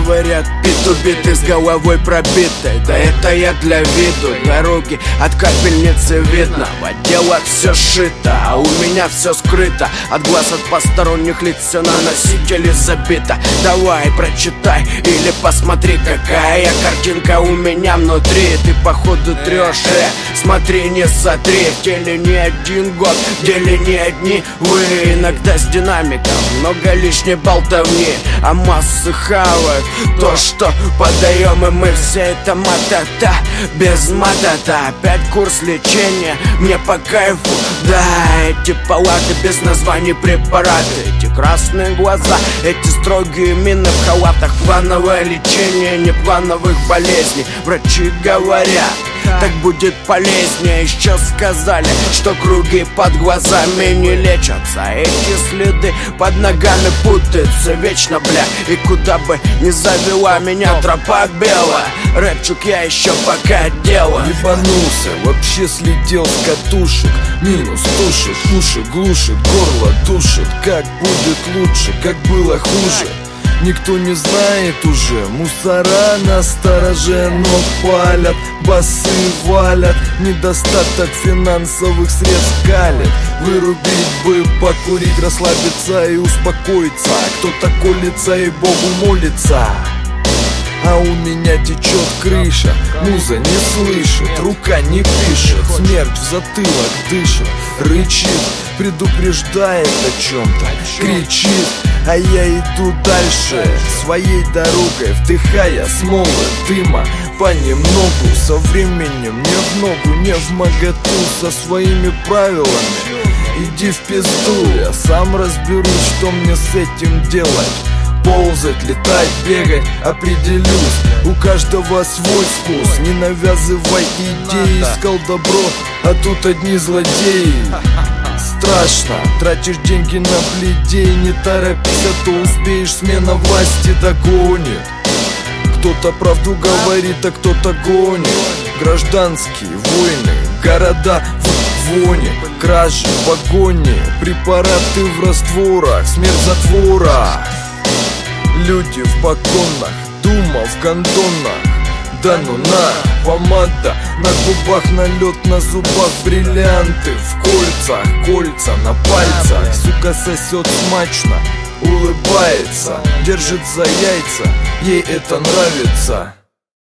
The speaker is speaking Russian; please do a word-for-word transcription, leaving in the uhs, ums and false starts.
говорят, бит убитый с головой пробитой. Да это я для виду, дороги от капельницы видно. В отделах все шито, а у меня все скрыто. От глаз от посторонних лиц все на носителе забито. Давай прочитай или посмотри, какая картинка у меня внутри. Ты походу трешь, э, смотри, не сотри. В теле не один год, в деле не одни вы. Иногда с динамиком много лишней болтовни, а массы хавают то, что подаем, и мы все это матата, без матата. Опять курс лечения, мне по кайфу. Да, эти палаты без названий препараты, эти красные глаза, эти строгие мины в халатах. Плановое лечение неплановых болезней. Врачи говорят, так будет полезнее. Еще сказали, что круги под глазами не лечатся. Эти следы под ногами путаются вечно, бля. И куда бы ни завела меня тропа белая, рэпчик я еще пока делаю. Ебанулся, вообще слетел с катушек. Минус тушит, уши глушит, горло душит. Как будет лучше, как было хуже, никто не знает уже. Мусора на стороже, но палят, басы валят. Недостаток финансовых средств калит. Вырубить бы, покурить, расслабиться и успокоиться. Кто-то колется и Богу молится, а у меня течет крыша. Муза не слышит, рука не пишет, смерть в затылок дышит, рычит, предупреждает о чем-то, кричит. А я иду дальше своей дорогой, вдыхая смолы дыма понемногу. Со временем не в ногу, не в моготу, со своими правилами иди в пизду. Я сам разберусь, что мне с этим делать. Ползать, летать, бегать, определюсь. У каждого свой вкус, не навязывай идеи. Искал добро, а тут одни злодеи. Страшно, тратишь деньги на бледей. Не торопись, а то успеешь, смена власти догонит. Кто-то правду говорит, а кто-то гонит. Гражданские войны, города в воне, кражи, погони, препараты в растворах, смерть затвора. Люди в погонах, дума в гондонах. Да ну на, помада на губах, налет на зубах, бриллианты в кольцах, кольца на пальцах. Сука сосет смачно, улыбается, держит за яйца, ей это нравится.